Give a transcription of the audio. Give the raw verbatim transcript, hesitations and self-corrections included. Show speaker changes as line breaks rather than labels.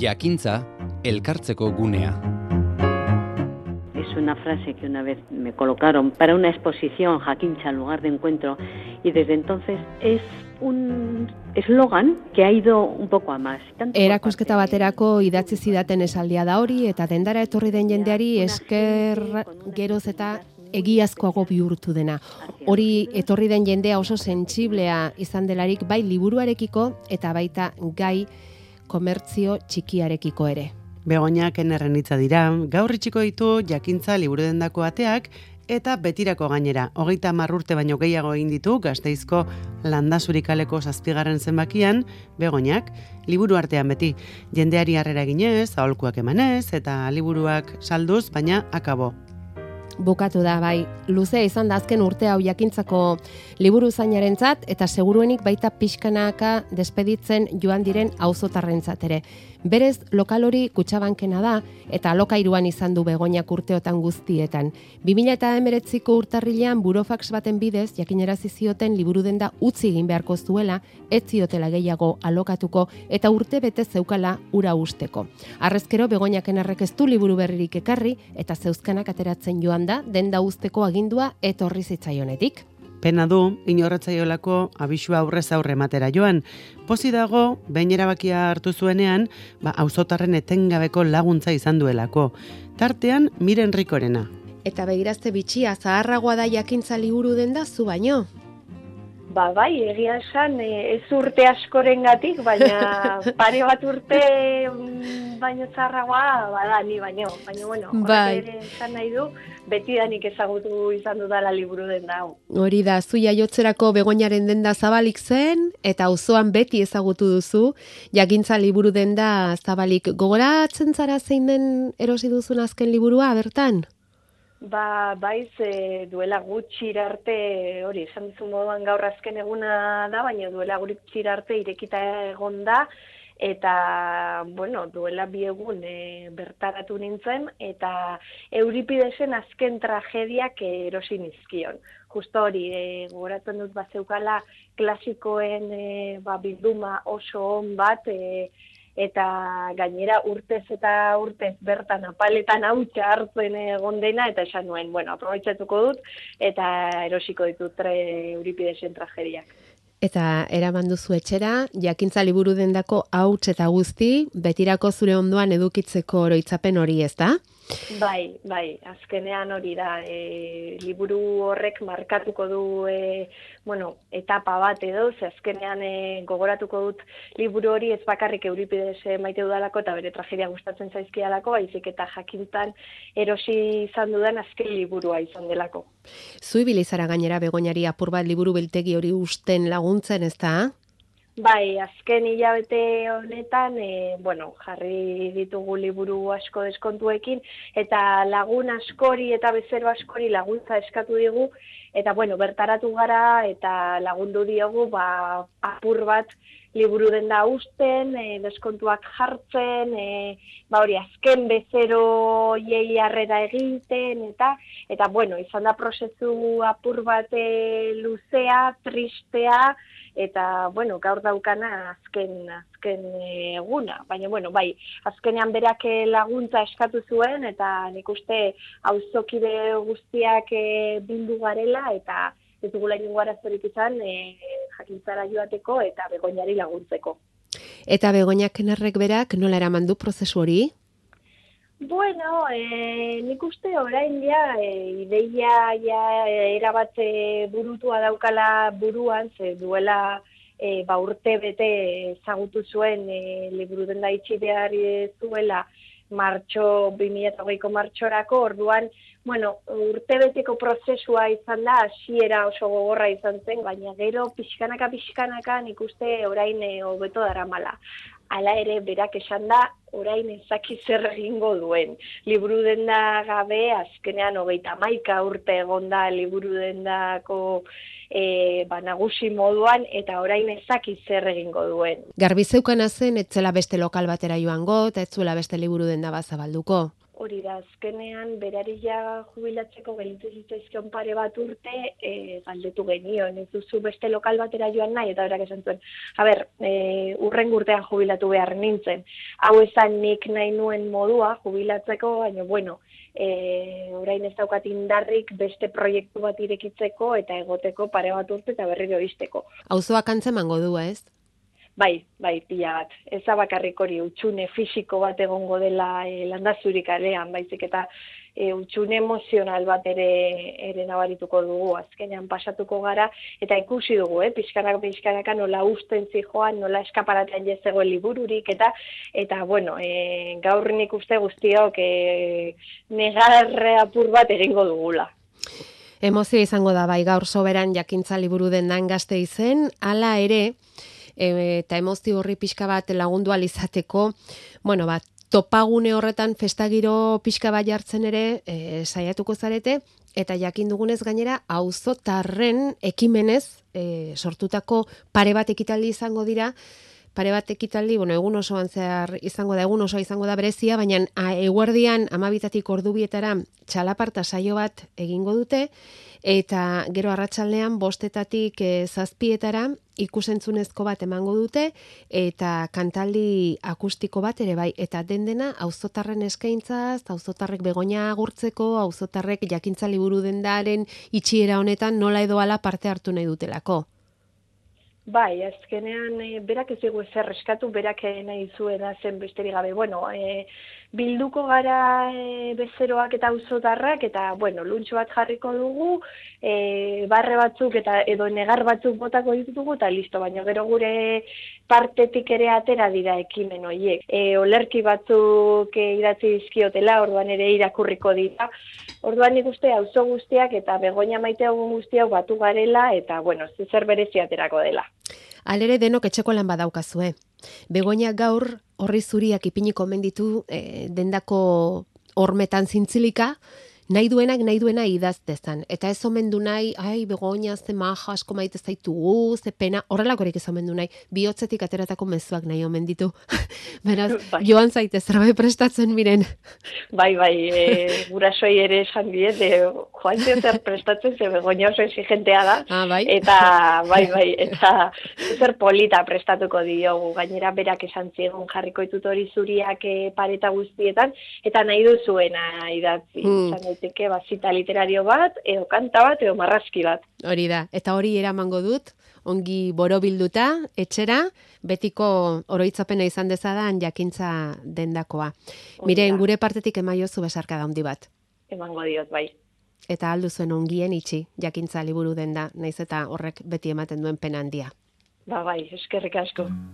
Jakintza, elkartzeko gunea.
Es una frase que una vez me colocaron para una exposición, Jakintza, lugar de encuentro, y desde entonces es un eslogan que ha ido un poco a más.
Erakusketa baterako idatzi zidaten esaldia da hori, eta dendara etorri den jendeari esker geroz eta egiazkoago bihurtu dena. Hori etorri den jendea oso sentsiblea izan delarik bai liburuarekiko eta baita gai komertzio txikiarekiko ere.
Begoñak enerren hitza dira, gaur itxiko ditu Jakintza liburudendako ateak eta betirako gainera. Hogeita hamar urte baino gehiago egin ditu Gasteizko Landazurikaleko zazpigarren zenbakian, Begoñak, liburu artean beti. Jendeari harrera eginez, aholkuak emanez eta liburuak salduz, baina akabo.
Bukatu da, bai, luzea izan da azken urte hau Jakintzako liburu zainarentzat eta seguruenik baita pixkanaka despeditzen joan diren auzotarrentzat ere. Berez, lokal hori Kutxabankena da eta alokairuan izan du Begoñak urteotan guztietan. bi mila hemeretziko urtarrilean burofax baten bidez jakinarazi zioten liburudenda utzi egin beharko zuela, ez ziotela gehiago alokatuko eta urte bete zeukala ura usteko. Harrezkero Begoñak enerrek ez du liburu berririk ekarri eta zeuzkanak ateratzen joan da denda usteko agindua etorri zitzaionetik.
Pena du, inorratzaiolako abisua aurrez aurre ematera joan. Pozi dago, behin erabakia hartu zuenean, ba, auzotarren etengabeko laguntza izan duelako. Tartean, Miren Rikorena.
Eta begirazte bitxia, zaharragoa da Jakintza liburu denda zu baino.
Ba, bai, egia esan, ez urte askorengatik, baina pare bat urte baino txarragoa, bada, ni baino. Baina, bueno,
bai.
Horrek ere esan nahi du, betidanik ezagutu izan dudala liburu denda hau.
Hori da, zu jaiotzerako Begoñaren denda zabalik zen, eta auzoan beti ezagutu duzu, Jakintza liburu denda zabalik. Gogoratzen zara zein den erosi duzun azken liburua, bertan?
Ba, baiz, e, duela gutxi arte, hori, esan dizu moduan gaur azken eguna da, baina duela gutxi arte irekita egon da, eta, bueno, duela bi egun e, bertaratu nintzen, eta Euripidesen azken tragediak erosi nizkion. Justo hori, e, gogoratzen dut bazeukala klasikoen e, ba, bilduma oso on bat, e, eta gainera urtez eta urtez bertan apaletan hautsa hartzen egon dena, eta esan nuen, bueno, aprobetxatuko dut, eta erosiko ditut tre Euripidesen tragediak.
Eta eraman duzu etxera, Jakintza liburu dendako hauts eta guzti, betirako zure ondoan edukitzeko oroitzapen hori, ez da?
Bai, bai, azkenean hori da, e, liburu horrek markatuko du, e, bueno, etapa bat edo, ze azkenean e, gogoratuko dut liburu hori ez bakarrik Euripides maite dudalako eta bere tragedia gustatzen zaizkialako, baizik eta Jakintzan erosi izan dudan azken liburua izan delako.
Zu ibili zara gainera Begoñari apur bat liburu biltegi hori usten laguntzen, ez da?
Bai, azken hilabete honetan, e, bueno, jarri ditugu liburu asko deskontuekin, eta lagun askori eta bezero askori laguntza eskatu digu, eta bueno, bertaratu gara eta lagundu diogu, ba, apur bat liburu denda usten, e, deskontuak jartzen, e, ba hori azken bezero jei harrera egiten, eta, eta bueno, izan da prozesu apur bat e, luzea, tristea, eta, bueno, gaur daukana azken, azken eguna. Baina, bueno, bai, azkenean berak laguntza eskatu zuen, eta nik uste auzokide guztiak bildu garela, eta ez dugula inongo arazorik izan e, Jakintzara joateko eta Begoñari laguntzeko.
Eta Begoñak enerrek berak nola eraman du prozesu hori?
Bueno, eh, nik uste orain ja, e, ideia ja, erabat burutua daukala buruan, ze duela e, ba, urte bete ezagutu zuen e, liburu denda itxi behar zuela martxo, bi mila hogeiko martxorako, orduan, bueno, urtebeteko prozesua izan da, hasiera oso gogorra izan zen, baina gero pixkanaka pixkanaka nik uste orain hobeto daramala. Hala ere, berak esan da, orain ezaki zer egingo duen. Liburu denda gabe, azkenean hogeita hamaika urte egon da liburu dendako e, ba, nagusi moduan, eta orain ezaki zer egingo duen.
Garbi zeukana zen, etzela beste lokal batera joango, eta etzuela beste liburu denda bat zabalduko.
hori da, azkenean berari ja jubilatzeko gelditu zitzaizkion pare bat urte e, galdetu genion, ez duzu beste lokal batera joan nahi, eta berak esan zuen, a ber, e, urren urtean jubilatu behar nintzen, hau esan nik nahi nuen modua jubilatzeko, baina bueno, e, orain ez daukat indarrik beste proiektu bat irekitzeko eta egoteko pare bat urte eta berriro izteko.
Auzoak antzemango du, ez?
Bai, bai, pila bat. Ez da bakarrik hori utxune fisiko bat egongo dela e, Landazuri kalean, baizik eta e, utxune emozional bat ere ere nabarituko dugu. Azkenean pasatuko gara eta ikusi dugu, eh, pixkanaka pixkanaka nola usten zijoan, nola eskaparatean jezegoen libururik eta eta bueno, e, gaur nik uste guztiok e, negarre apur bat egingo dugula.
Emozio izango da bai gaur soberan jakintza liburu dendan Gasteizen, hala ere eta emozio horri pixka bat lagundu alizateko, bueno, bat, topagune horretan festagiro pixka bat jartzen ere e, saiatuko zarete, eta jakin dugunez gainera auzotarren ekimenez e, sortutako pare bat ekitaldi izango dira, pare bat ekitaldi, bueno, egun osoan zehar izango da, egun osoa izango da berezia, baina eguerdian amabitatik ordubietara txalaparta saio bat egingo dute, eta gero arratsaldean bostetatik e, zazpietara ikusentzunezko bat emango dute, eta kantaldi akustiko bat ere bai, eta den dena auzotarren eskaintzaz, auzotarrek Begoña agurtzeko, auzotarrek jakintza liburu dendaren itxiera honetan nola edo ala parte hartu nahi dutelako.
Bai, azkenean e, berak ez dugu ezer eskatu, berak nahi zuena zen besterik gabe. Bueno, e, bilduko gara e, bezeroak eta auzotarrak eta, bueno, luntxo bat jarriko dugu, e, barre batzuk eta edo negar batzuk botako ditugu eta listo, baina gero gure partetik ere atera dira ekimen horiek. E, olerki batzuk e, idatzi dizkiotela, orduan ere irakurriko dira. Orduan nik uste auzo guztiak eta Begoña maite hau guztiak batu garela eta, bueno, zer berezi aterako dela.
Alere denok etxeko lan badaukazue. Begoña gaur horri zuriak ipiniko menditu e, dendako hormetan zintzilika, nahi duenak nahi duena idaztezan. Eta ez omendu nahi, ai, Begoña, ze maja, asko maite zaitugu, ze pena, horrelakorik ez omendu nahi, bihotzetik ateratako mezuak nahi omen ditu. Beraz, bai. Joan zaite, zerbait prestatzen miren.
Bai, bai, e, gurasoi ere esan diet, e, joan zer prestatzen, ze Begoña oso exigentea da.
Ah, bai?
Eta, bai, bai, eta zer polita prestatuko diogu, gainera berak esan zigun jarriko ditut hori zuriak e, pareta guztietan, eta nahi duzuena idatzi. Hmm. Daiteke bazita literario bat, edo kanta bat, edo marrazki bat.
Hori da, eta hori eramango dut, ongi borobilduta, etxera, betiko oroitzapena izan dezadan jakintza dendakoa. Miren, gure partetik emaiozu besarka da handi bat.
Emango diot, bai.
Eta aldu zuen ongien itxi, jakintza liburu denda, naiz eta horrek beti ematen duen pena handia.
Ba bai, eskerrik asko.